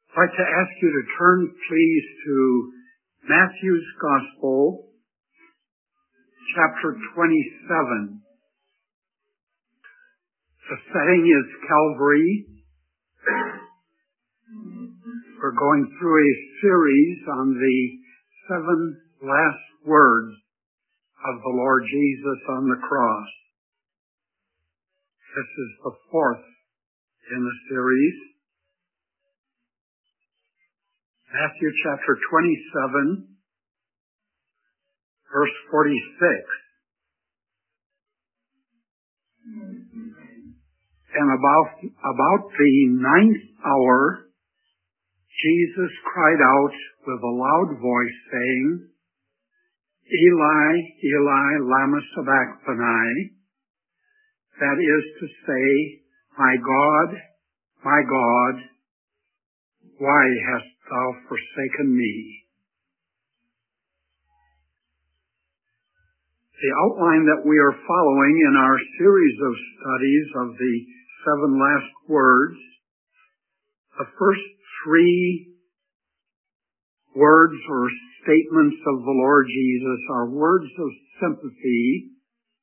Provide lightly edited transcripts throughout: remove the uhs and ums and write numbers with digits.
I'd like to ask you to turn, please, to Matthew's Gospel, chapter 27. The setting is Calvary. We're going through a series on the 7 last words of the Lord Jesus on the cross. This is the 4th in the series. Matthew chapter 27, verse 46. And about the 9th hour, Jesus cried out with a loud voice, saying, Eli, Eli, lama sabachthani. That is to say, my God, why hast thou forsaken me? The outline that we are following in our series of studies of the 7 last words, the first 3 words or statements of the Lord Jesus are words of sympathy.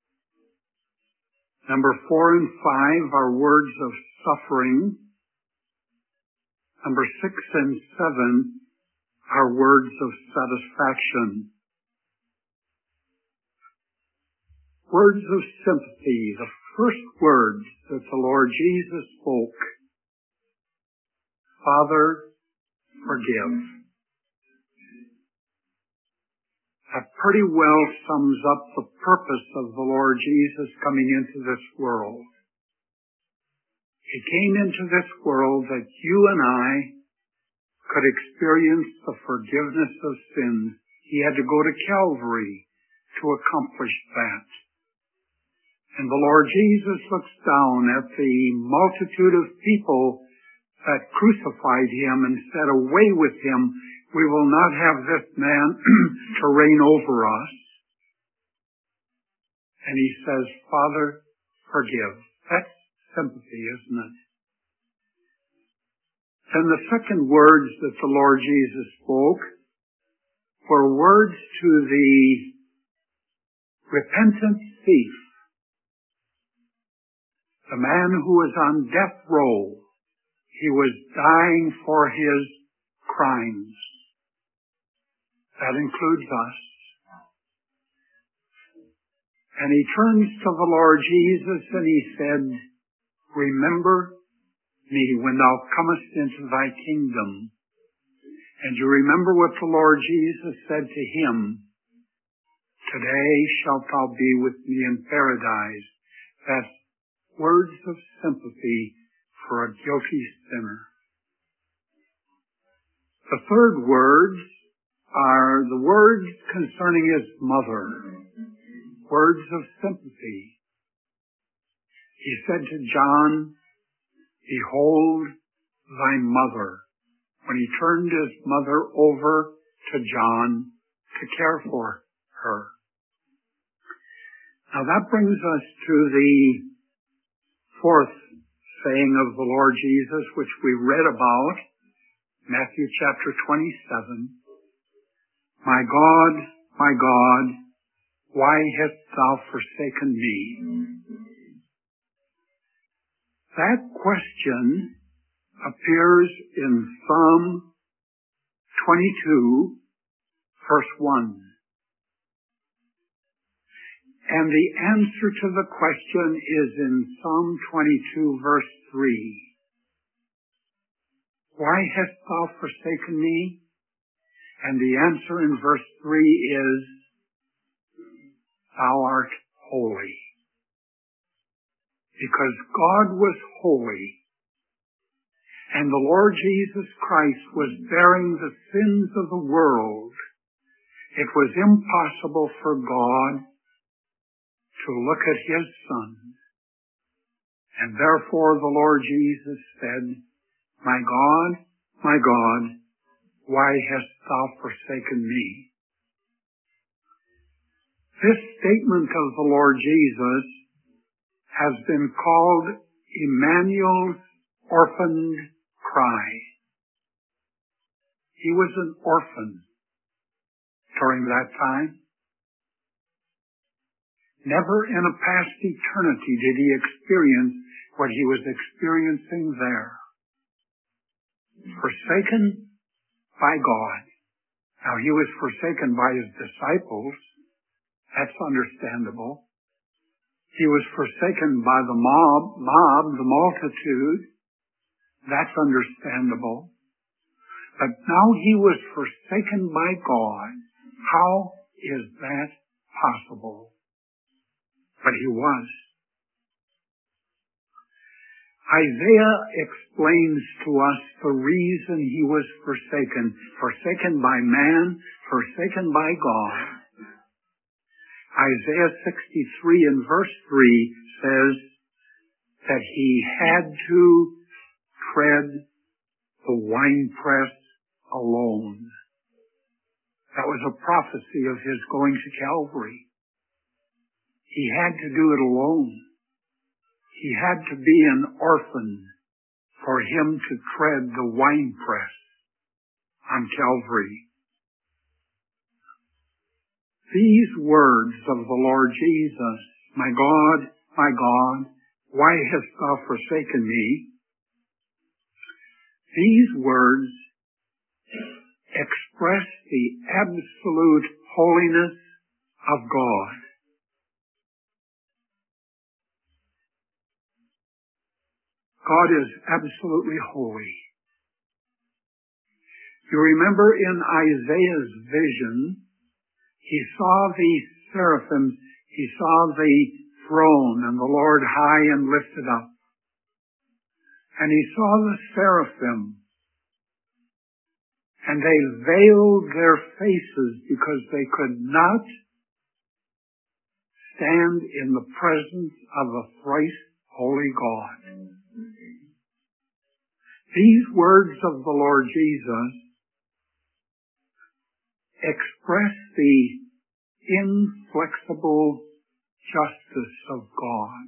Number 4 and 5 are words of suffering. Number 6 and 7 are words of satisfaction. Words of sympathy, the first words that the Lord Jesus spoke. Father, forgive. That pretty well sums up the purpose of the Lord Jesus coming into this world. He came into this world that you and I could experience the forgiveness of sins. He had to go to Calvary to accomplish that. And the Lord Jesus looks down at the multitude of people that crucified him and said, away with him. We will not have this man to reign over us. And he says, Father, forgive. That's sympathy, isn't it? And the second words that the Lord Jesus spoke were words to the repentant thief, the man who was on death row. He was dying for his crimes. That includes us. And he turns to the Lord Jesus and he said, remember me when thou comest into thy kingdom. And you remember what the Lord Jesus said to him, today shalt thou be with me in paradise. That's words of sympathy for a guilty sinner. The third words are the words concerning his mother. Words of sympathy. He said to John, behold thy mother, when he turned his mother over to John to care for her. Now that brings us to the 4th saying of the Lord Jesus, which we read about, Matthew chapter 27. My God, why hast thou forsaken me? That question appears in Psalm 22, verse 1. And the answer to the question is in Psalm 22, verse 3. Why hast thou forsaken me? And the answer in verse 3 is, thou art holy. Because God was holy, and the Lord Jesus Christ was bearing the sins of the world, it was impossible for God to look at his Son. And therefore the Lord Jesus said, my God, why hast thou forsaken me? This statement of the Lord Jesus has been called Emmanuel's orphaned cry. He was an orphan during that time. Never in a past eternity did he experience what he was experiencing there. Forsaken by God. Now, he was forsaken by his disciples. That's understandable. He was forsaken by the the multitude. That's understandable. But now he was forsaken by God. How is that possible? But he was. Isaiah explains to us the reason he was forsaken. Forsaken by man, forsaken by God. Isaiah 63 and verse 3 says that he had to tread the winepress alone. That was a prophecy of his going to Calvary. He had to do it alone. He had to be an orphan for him to tread the winepress on Calvary. These words of the Lord Jesus, my God, why hast thou forsaken me? These words express the absolute holiness of God. God is absolutely holy. You remember in Isaiah's vision, he saw the seraphims, he saw the throne and the Lord high and lifted up. And he saw the seraphim, and they veiled their faces because they could not stand in the presence of a thrice holy God. These words of the Lord Jesus express the inflexible justice of God.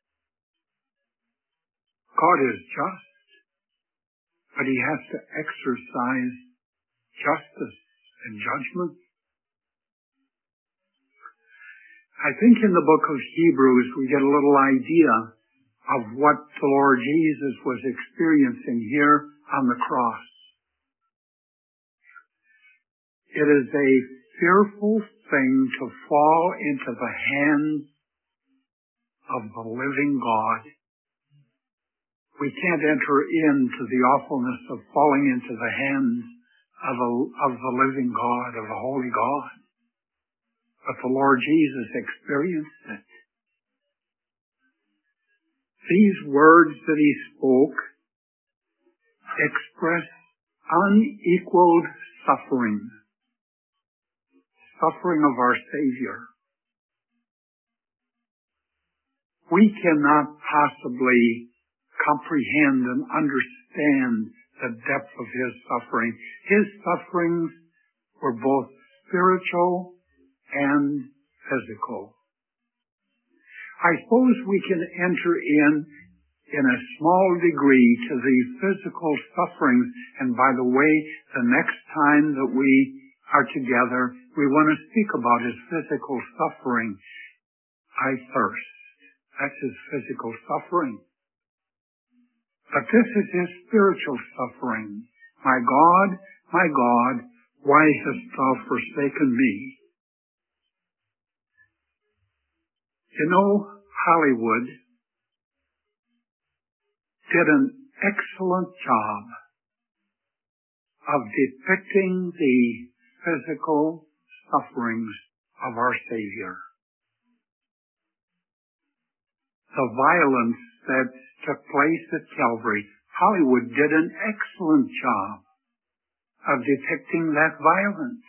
God is just, but he has to exercise justice and judgment. I think in the book of Hebrews we get a little idea of what the Lord Jesus was experiencing here on the cross. It is a fearful thing to fall into the hands of the living God. We can't enter into the awfulness of falling into the hands of the living God, of the holy God. But the Lord Jesus experienced it. These words that he spoke express unequaled suffering. Suffering of our Savior. We cannot possibly comprehend and understand the depth of his suffering. His sufferings were both spiritual and physical. I suppose we can enter in a small degree to the physical sufferings, and by the way, the next time that we are together, we want to speak about his physical suffering. I thirst. That's his physical suffering. But this is his spiritual suffering. My God, why hast thou forsaken me? You know, Hollywood did an excellent job of depicting the physical sufferings of our Savior. The violence that took place at Calvary, Hollywood did an excellent job of depicting that violence.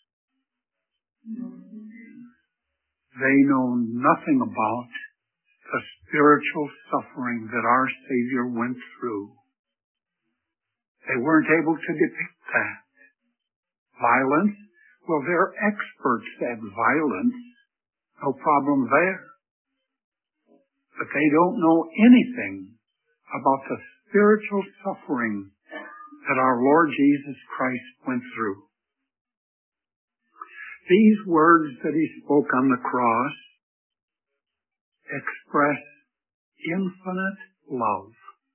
They know nothing about the spiritual suffering that our Savior went through. They weren't able to depict that. Violence? Well, they're experts at violence. No problem there. But they don't know anything about the spiritual suffering that our Lord Jesus Christ went through. These words that he spoke on the cross express infinite love.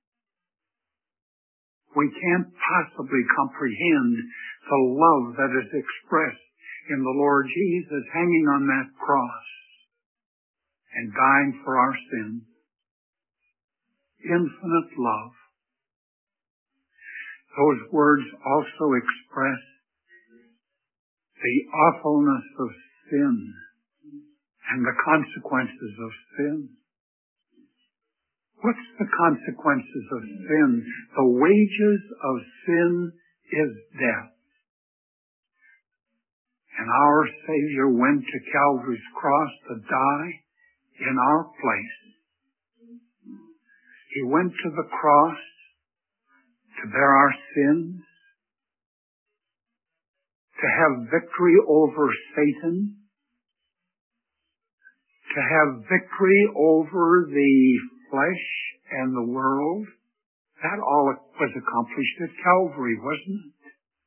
We can't possibly comprehend the love that is expressed in the Lord Jesus hanging on that cross and dying for our sins. Infinite love. Those words also express the awfulness of sin and the consequences of sin. What's the consequences of sin? The wages of sin is death. And our Savior went to Calvary's cross to die in our place. He went to the cross to bear our sins, to have victory over Satan, to have victory over the flesh and the world. That all was accomplished at Calvary, wasn't it?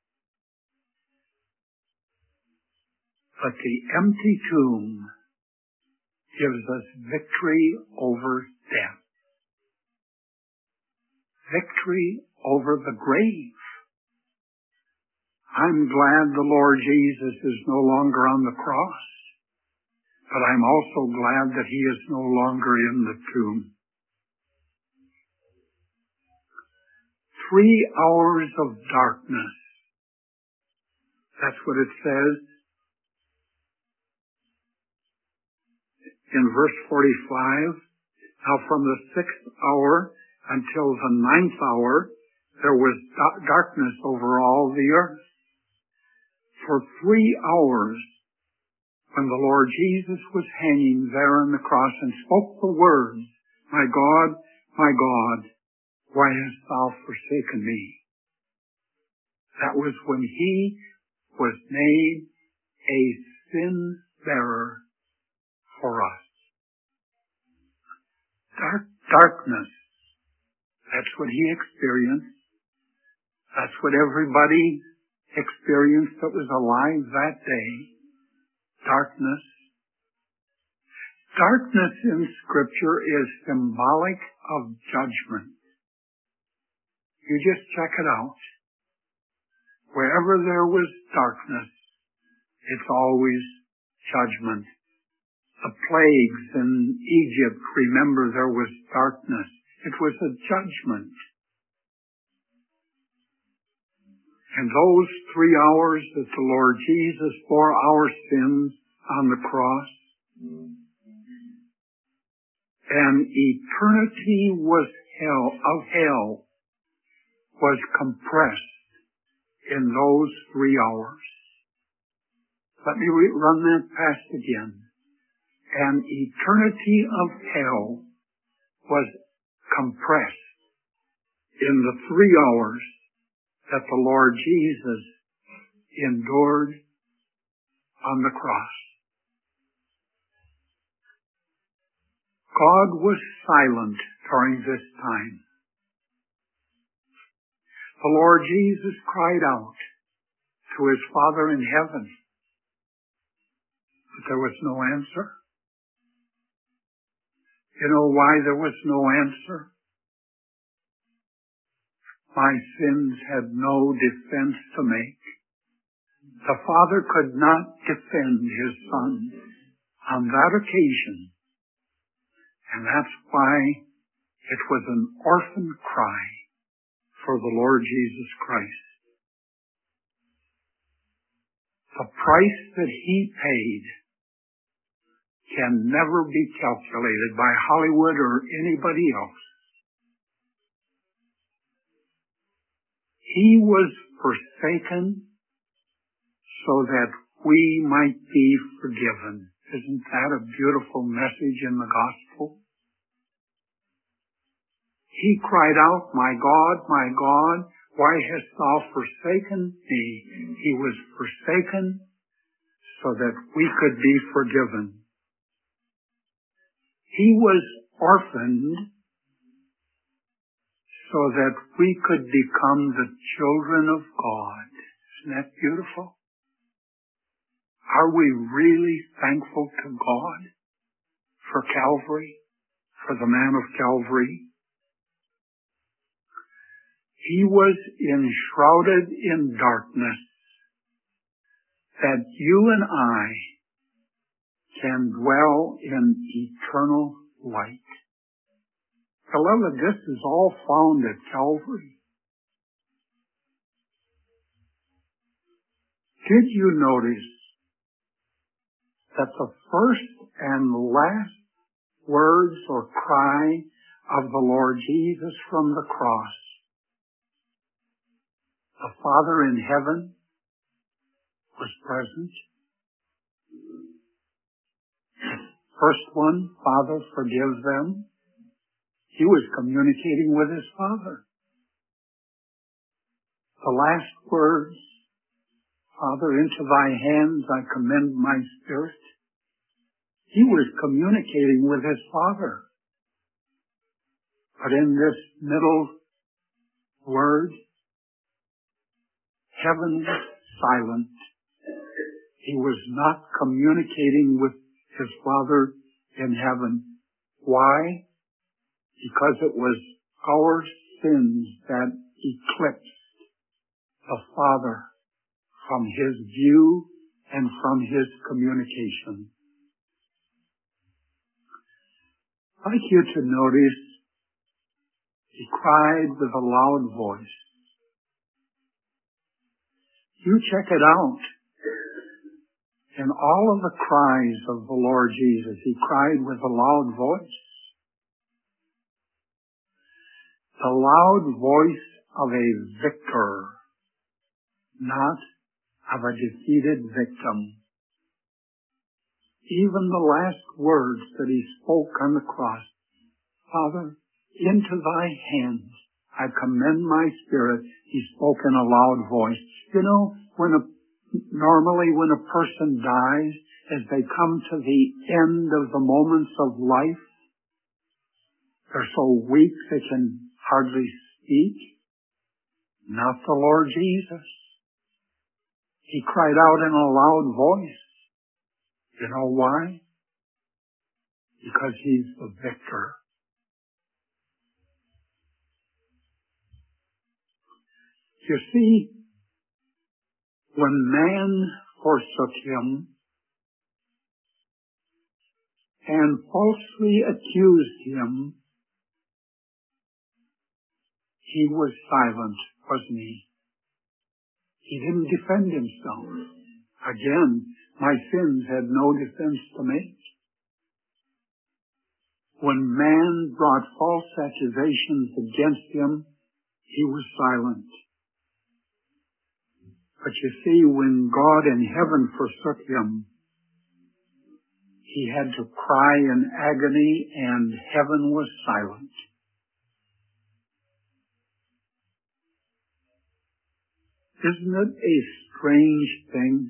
But the empty tomb gives us victory over death. Victory over the grave. I'm glad the Lord Jesus is no longer on the cross, but I'm also glad that he is no longer in the tomb. 3 hours of darkness. That's what it says in verse 45. Now from the 6th hour until the 9th hour, there was darkness over all the earth. For 3 hours, when the Lord Jesus was hanging there on the cross and spoke the words, my God, why hast thou forsaken me? That was when he was made a sin bearer for us. Darkness. That's what he experienced. That's what everybody experienced that was alive that day. Darkness. Darkness in Scripture is symbolic of judgment. You just check it out. Wherever there was darkness, it's always judgment. The plagues in Egypt, remember, there was darkness. It was a judgment. And those 3 hours that the Lord Jesus bore our sins on the cross, an eternity of hell was compressed in those 3 hours. Let me run that past again. An eternity of hell was compressed in the 3 hours that the Lord Jesus endured on the cross. God was silent during this time. The Lord Jesus cried out to his Father in heaven, but there was no answer. You know why there was no answer? My sins had no defense to make. The Father could not defend his Son on that occasion. And that's why it was an orphan cry for the Lord Jesus Christ. The price that he paid can never be calculated by Hollywood or anybody else. He was forsaken so that we might be forgiven. Isn't that a beautiful message in the gospel? He cried out, my God, why hast thou forsaken me? He was forsaken so that we could be forgiven. He was orphaned so that we could become the children of God. Isn't that beautiful? Are we really thankful to God for Calvary, for the man of Calvary? He was enshrouded in darkness that you and I can dwell in eternal light. Beloved, this is all found at Calvary. Did you notice that the first and last words or cry of the Lord Jesus from the cross, the Father in heaven was present? First one, Father, forgive them. He was communicating with his Father. The last words, Father, into thy hands I commend my spirit. He was communicating with his Father. But in this middle word, heaven was silent. He was not communicating with his Father in heaven. Why? Because it was our sins that eclipsed the Father from his view and from his communication. I'd like you to notice he cried with a loud voice. You check it out. In all of the cries of the Lord Jesus, he cried with a loud voice. The loud voice of a victor, not of a defeated victim. Even the last words that he spoke on the cross, Father, into thy hands I commend my spirit, he spoke in a loud voice. You know, normally when a person dies, as they come to the end of the moments of life, they're so weak they can hardly speak. Not the Lord Jesus. He cried out in a loud voice. You know why? Because he's the victor. You see, when man forsook him and falsely accused him, he was silent, wasn't he? He didn't defend himself. Again, my sins had no defense to make. When man brought false accusations against him, he was silent. But you see, when God in heaven forsook him, he had to cry in agony and heaven was silent. Isn't it a strange thing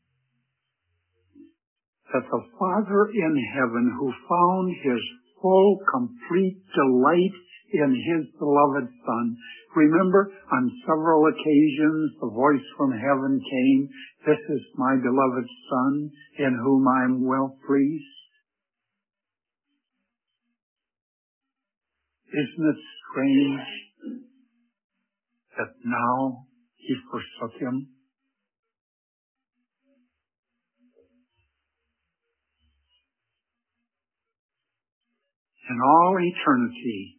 that the Father in heaven, who found his full, complete delight in his beloved Son, remember on several occasions the voice from heaven came, this is my beloved Son in whom I am well pleased. Isn't it strange that now he forsook him? In all eternity,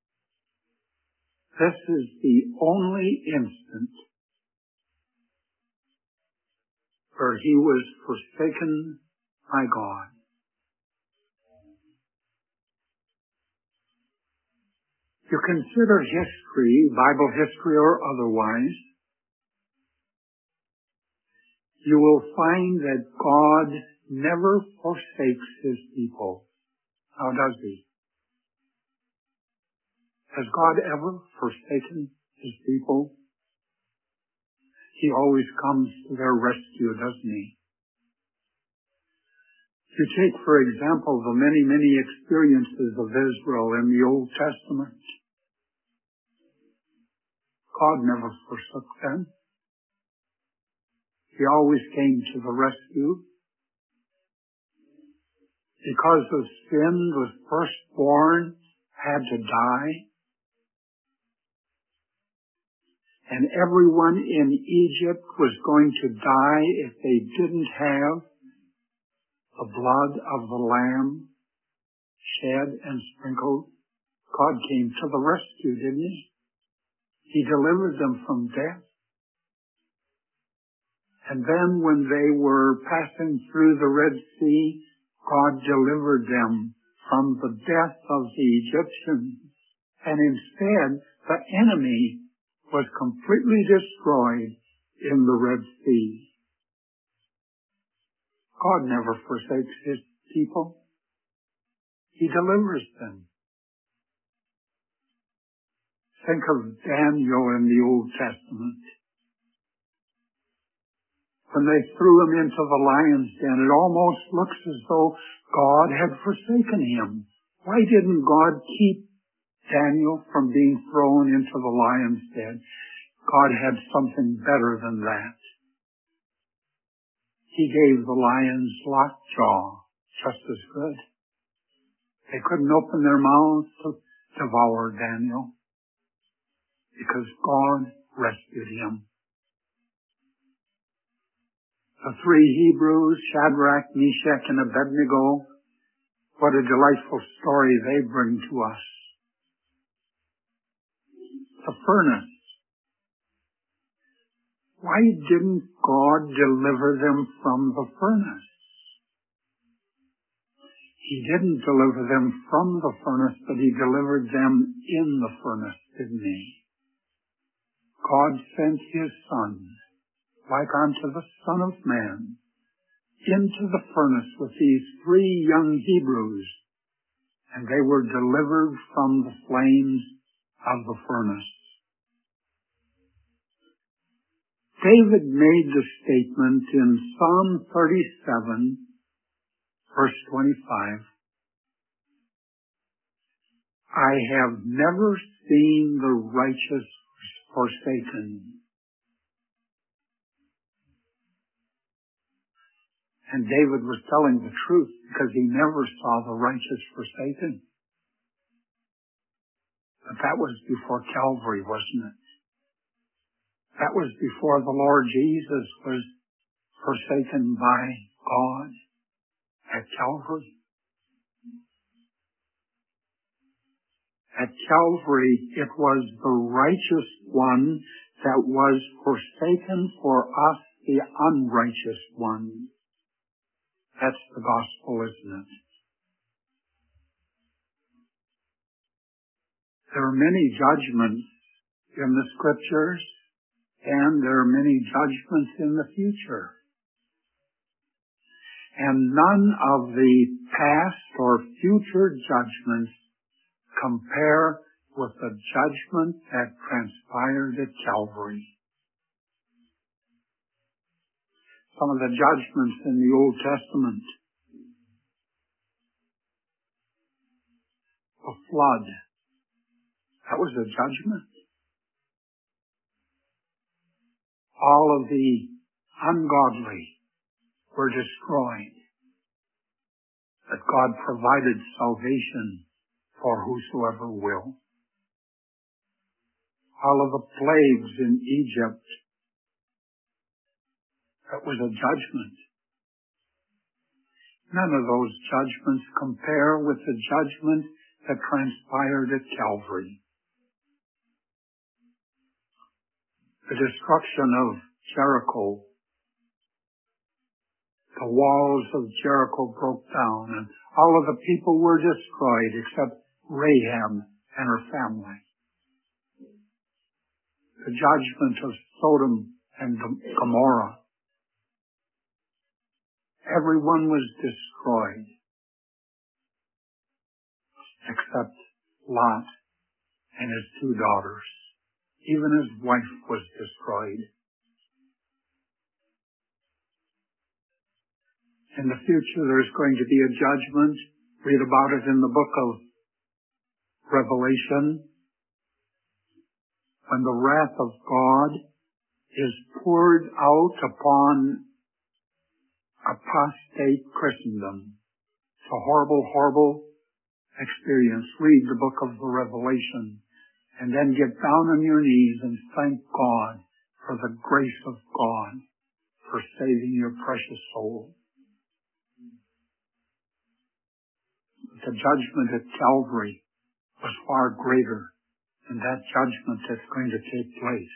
this is the only instant where he was forsaken by God. You consider history, Bible history or otherwise, you will find that God never forsakes his people. How does he? Has God ever forsaken his people? He always comes to their rescue, doesn't he? You take, for example, the many, many experiences of Israel in the Old Testament. God never forsook them. He always came to the rescue. Because of sin, the firstborn had to die. And everyone in Egypt was going to die if they didn't have the blood of the Lamb shed and sprinkled. God came to the rescue, didn't He? He delivered them from death. And then when they were passing through the Red Sea, God delivered them from the death of the Egyptians. And instead, the enemy was completely destroyed in the Red Sea. God never forsakes His people. He delivers them. Think of Daniel in the Old Testament. When they threw him into the lion's den, it almost looks as though God had forsaken him. Why didn't God keep Daniel from being thrown into the lion's den? God had something better than that. He gave the lions lockjaw, just as good. They couldn't open their mouths to devour Daniel because God rescued him. The three Hebrews, Shadrach, Meshach, and Abednego, what a delightful story they bring to us. The furnace. Why didn't God deliver them from the furnace? He didn't deliver them from the furnace, but He delivered them in the furnace, didn't He? God sent His Son, like unto the Son of Man, into the furnace with these three young Hebrews, and they were delivered from the flames of the furnace. David made the statement in Psalm 37, verse 25, I have never seen the righteous forsaken. And David was telling the truth because he never saw the righteous forsaken. But that was before Calvary, wasn't it? That was before the Lord Jesus was forsaken by God at Calvary. At Calvary, it was the righteous one that was forsaken for us, the unrighteous one. That's the gospel, isn't it? There are many judgments in the scriptures, and there are many judgments in the future. And none of the past or future judgments compare with the judgment that transpired at Calvary. Some of the judgments in the Old Testament. The flood. That was a judgment. All of the ungodly were destroyed. But God provided salvation for whosoever will. All of the plagues in Egypt, that was a judgment. None of those judgments compare with the judgment that transpired at Calvary. The destruction of Jericho. The walls of Jericho broke down, and all of the people were destroyed except Rahab and her family. The judgment of Sodom and Gomorrah. Everyone was destroyed except Lot and his two daughters. Even his wife was destroyed. In the future, there's going to be a judgment. Read about it in the book of Revelation. when the wrath of God is poured out upon apostate Christendom. It's a horrible, horrible experience. Read the book of the Revelation and then get down on your knees and thank God for the grace of God for saving your precious soul. The judgment at Calvary was far greater than that judgment that's going to take place.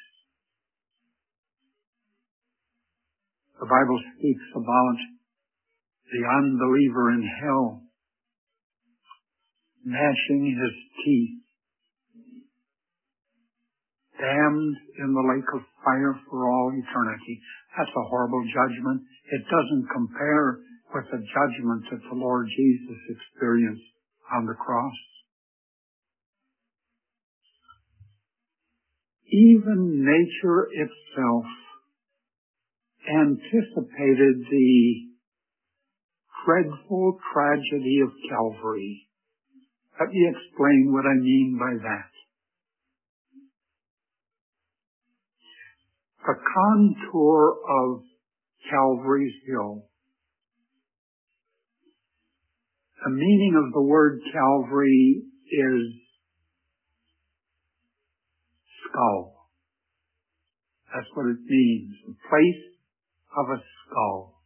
The Bible speaks about the unbeliever in hell gnashing his teeth, damned in the lake of fire for all eternity. That's a horrible judgment. It doesn't compare with the judgment that the Lord Jesus experienced on the cross. Even nature itself anticipated the dreadful tragedy of Calvary. Let me explain what I mean by that. The contour of Calvary's Hill. The meaning of the word Calvary is skull. That's what it means. The place of a skull.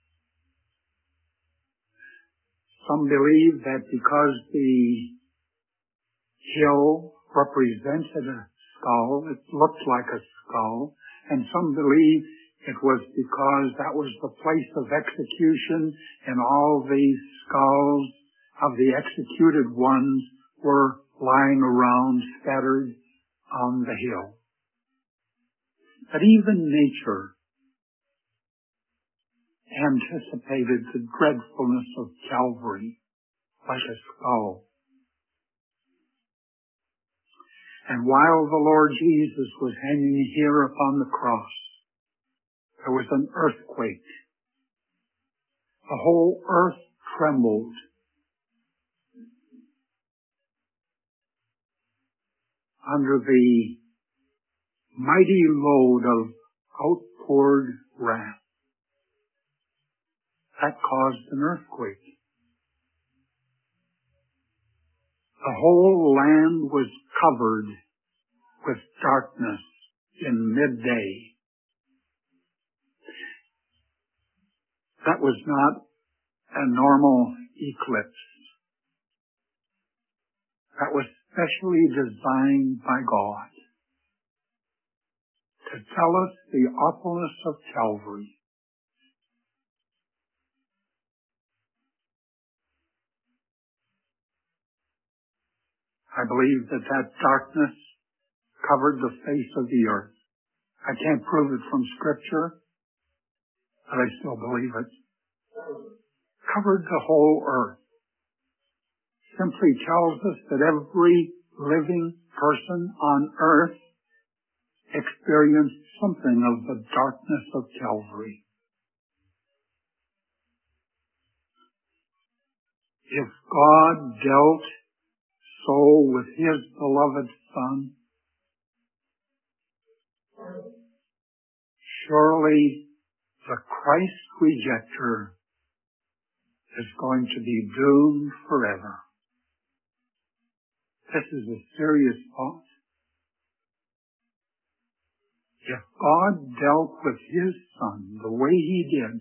Some believe that because the hill represented a skull, it looked like a skull, and some believe it was because that was the place of execution and all the skulls of the executed ones were lying around scattered on the hill. But even nature anticipated the dreadfulness of Calvary like a skull. And while the Lord Jesus was hanging here upon the cross, there was an earthquake. The whole earth trembled. Under the mighty load of outpoured wrath. That caused an earthquake. The whole land was covered with darkness in midday. That was not a normal eclipse. That was specially designed by God to tell us the awfulness of Calvary. I believe that that darkness covered the face of the earth. I can't prove it from Scripture, but I still believe it. Covered the whole earth. Simply tells us that every living person on earth experienced something of the darkness of Calvary. If God dealt so with His beloved Son, surely the Christ rejecter is going to be doomed forever. This is a serious thought. If God dealt with His Son the way He did,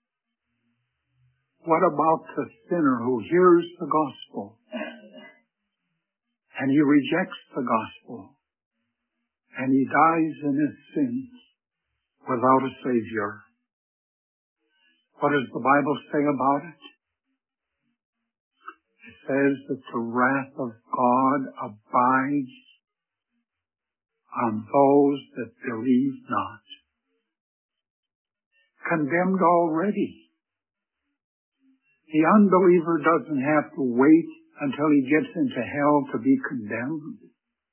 what about the sinner who hears the gospel and he rejects the gospel and he dies in his sins without a Savior? What does the Bible say about it? It says that the wrath of God abides on those that believe not. Condemned already. The unbeliever doesn't have to wait until he gets into hell to be condemned.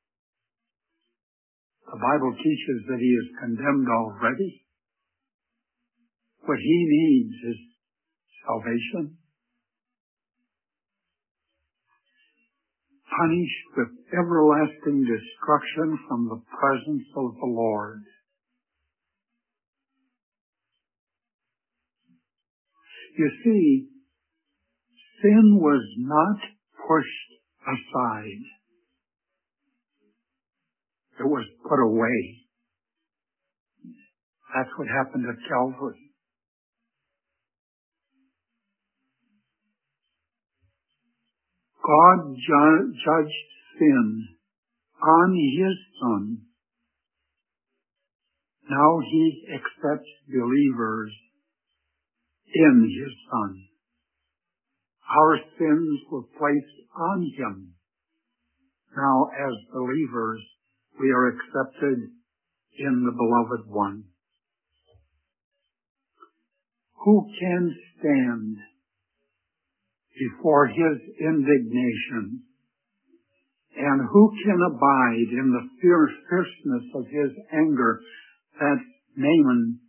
The Bible teaches that he is condemned already. What he needs is salvation. punished with everlasting destruction from the presence of the Lord. You see, sin was not pushed aside. It was put away. That's what happened at Calvary. God judged sin on His Son. Now He accepts believers in His Son. Our sins were placed on Him. Now, as believers, we are accepted in the Beloved One. Who can stand before His indignation? And who can abide in the fierceness of His anger? That's Nahum,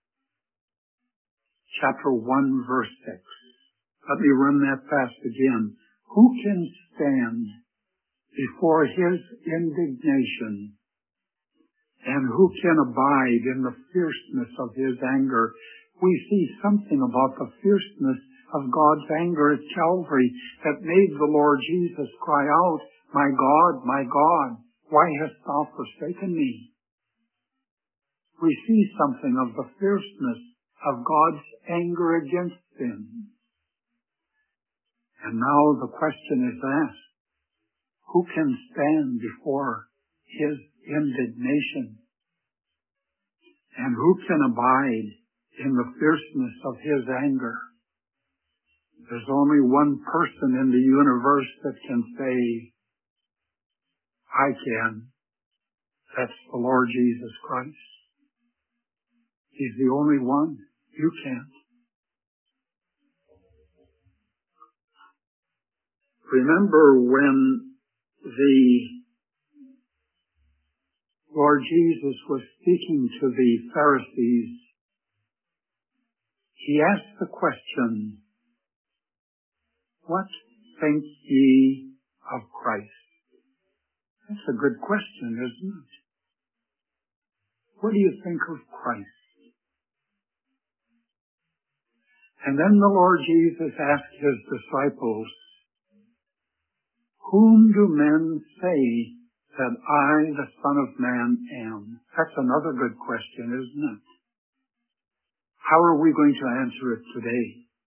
chapter 1, verse 6. Let me run that fast again. Who can stand before His indignation? And who can abide in the fierceness of His anger? We see something about the fierceness of God's anger at Calvary that made the Lord Jesus cry out, my God, why hast thou forsaken me? We see something of the fierceness of God's anger against sin. And now the question is asked, who can stand before His indignation? And who can abide in the fierceness of His anger? There's only one person in the universe that can say, I can. That's the Lord Jesus Christ. He's the only one. You can't. Remember when the Lord Jesus was speaking to the Pharisees, He asked the question, what think ye of Christ? That's a good question, isn't it? What do you think of Christ? And then the Lord Jesus asked His disciples, whom do men say that I, the Son of Man, am? That's another good question, isn't it? How are we going to answer it today?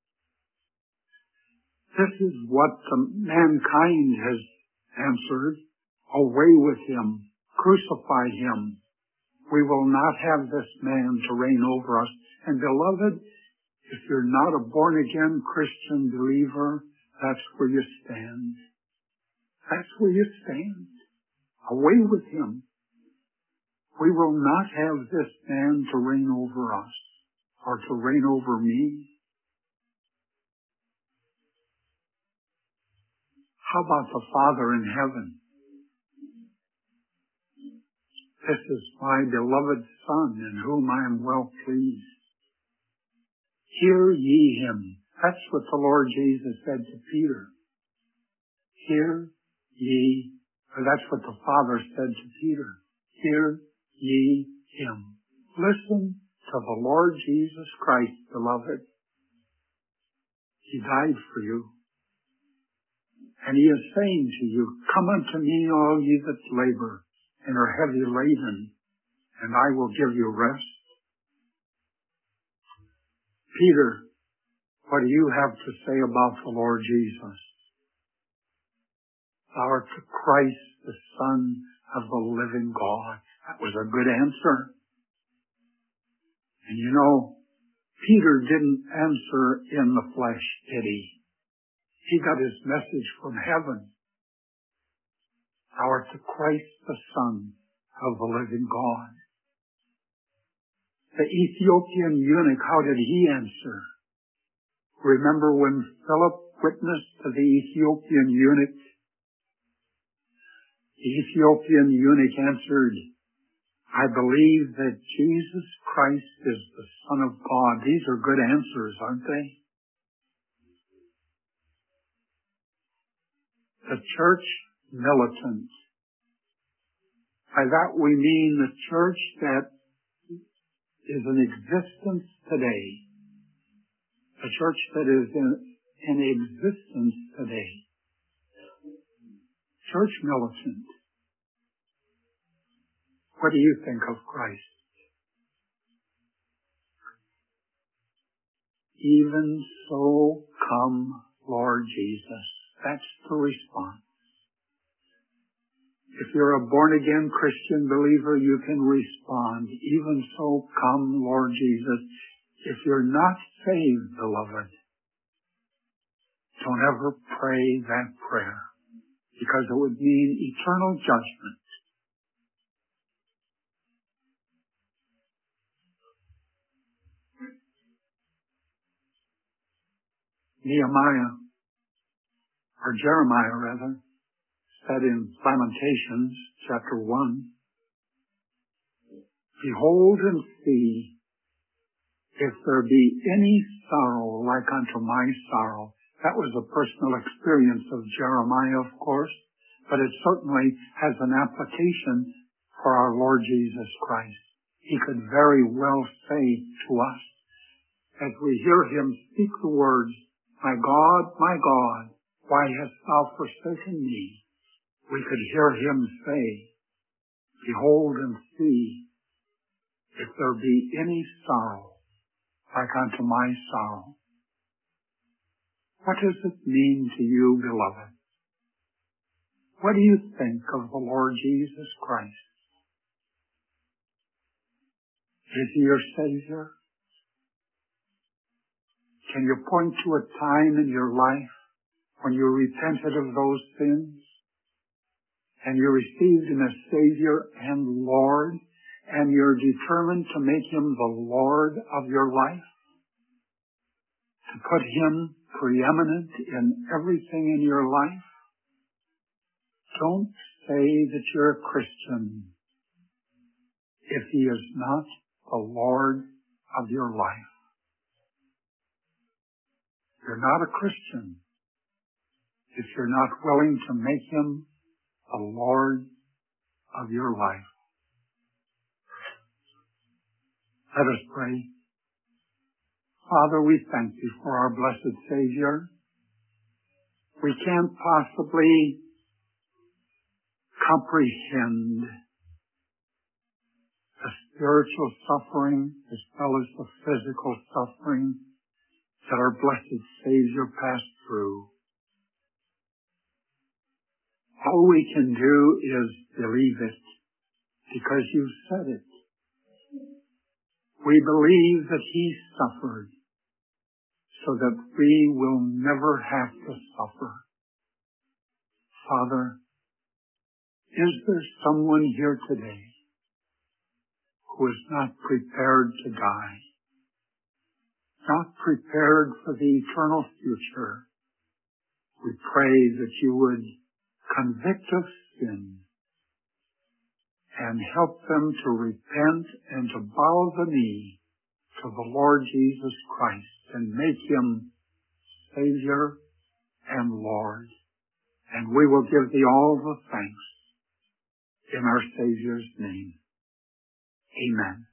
This is what mankind has answered. Away with Him. Crucify Him. We will not have this man to reign over us. And beloved, if you're not a born-again Christian believer, that's where you stand. That's where you stand. Away with Him. We will not have this man to reign over us or to reign over me. How about the Father in heaven? This is my beloved Son in whom I am well pleased. Hear ye Him. That's what the Lord Jesus said to Peter. Hear ye, or that's what the Father said to Peter. Hear ye Him. Listen to the Lord Jesus Christ, beloved. He died for you. And He is saying to you, come unto me, all ye that labor and are heavy laden, and I will give you rest. Peter, what do you have to say about the Lord Jesus? Thou art the Christ, the Son of the living God. That was a good answer. And you know, Peter didn't answer in the flesh, did he? He got his message from heaven. Thou art the Christ, the Son of the living God. The Ethiopian eunuch, how did he answer? Remember when Philip witnessed to the Ethiopian eunuch? The Ethiopian eunuch answered, I believe that Jesus Christ is the Son of God. These are good answers, aren't they? The church militant. By that we mean the church that is in existence today. A church that is in existence today. Church militant. What do you think of Christ? Even so come, Lord Jesus. That's the response. If you're a born-again Christian believer, you can respond, even so come, Lord Jesus. If you're not saved, beloved, don't ever pray that prayer, because it would mean eternal judgment. Nehemiah, or Jeremiah rather, said in Lamentations chapter 1, behold and see if there be any sorrow like unto my sorrow. That was a personal experience of Jeremiah, of course, but it certainly has an application for our Lord Jesus Christ. He could very well say to us, as we hear him speak the words, my God, why hast thou forsaken me? We could hear him say, behold and see if there be any sorrow like unto my sorrow. What does it mean to you, beloved? What do you think of the Lord Jesus Christ? Is he your Savior? Can you point to a time in your life when you repented of those sins and you received him as Savior and Lord, and you're determined to make him the Lord of your life? To put him preeminent in everything in your life? Don't say that you're a Christian if he is not the Lord of your life. You're not a Christian if you're not willing to make him the Lord of your life. Let us pray. Father, we thank you for our blessed Savior. We can't possibly comprehend the spiritual suffering as well as the physical suffering that our blessed Savior passed through. All we can do is believe it because you said it. We believe that he suffered so that we will never have to suffer. Father, is there someone here today who is not prepared to die, not prepared for the eternal future? We pray that you would convict of sin and help them to repent and to bow the knee to the Lord Jesus Christ and make him Savior and Lord. And we will give thee all the thanks in our Savior's name. Amen.